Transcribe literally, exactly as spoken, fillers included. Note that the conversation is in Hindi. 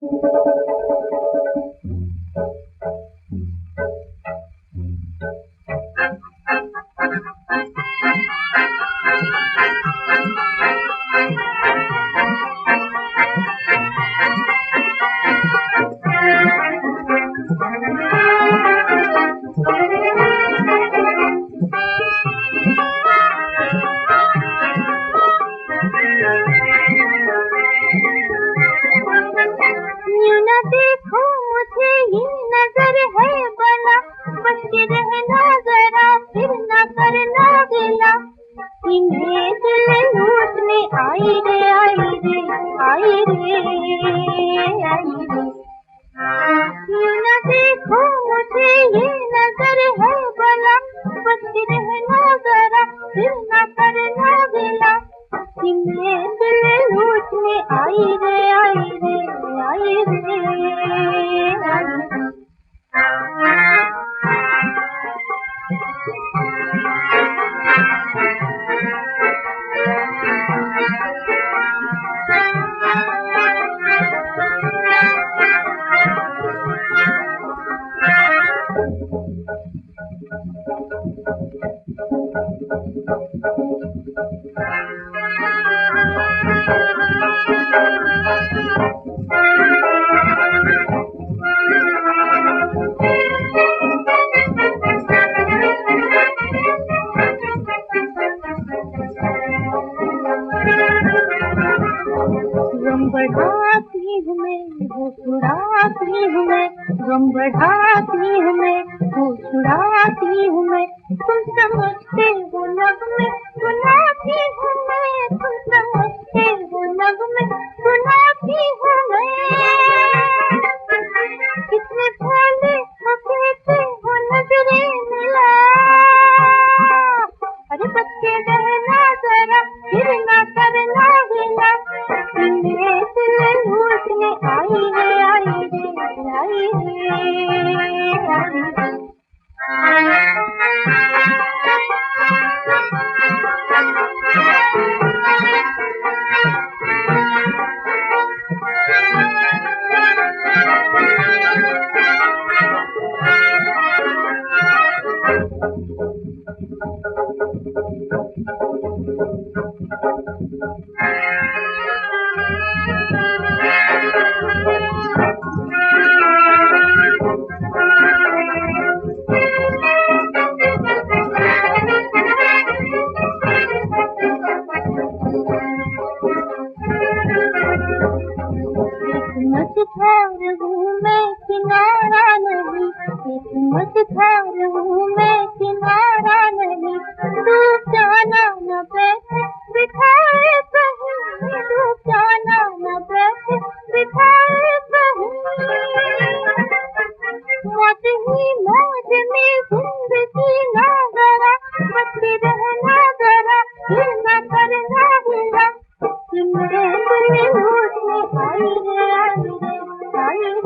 देखो मुझे ये नजर है बना, बच के रहना जरा फिर न करना गिला। इन्हें दिल लूटने आई रे आई रे आई रे आई रे। क्यों न देखो मुझे ये नजर है बना, बच के रहना जरा फिर न करना गिला। इन्हें दिल लूटने आई रे आई रे आई रे आई रे। गम बढ़ाती हूँ मैं वो छुड़ाती हूँ मैं, गम बढ़ाती हूँ मैं वो छुड़ाती हूँ मैं। तुम समझते हो नगमे सुनाती हूँ मैं, तुम समझते हो नगमे सुनाती हूँ मैं। कितने भोले हो कहते हो नजरे मिला, अरे बच्चे रहना जरा फिर ना करना गिला। लूटने आई रे आई रे आई रे आई रे। मझधार हूँ मैं किनारा नहीं, एक मझधार हूँ मैं किनारा नहीं। डूब जाना न बैठे बिठाए कहीं, डूब जाना न बैठे बिठाए कहीं। मौत ही मौज में जिंदगी ना जरा, बच के रहना जरा फिर न करना गिला। तुमरे दिल लूटने आई रे आई रे आई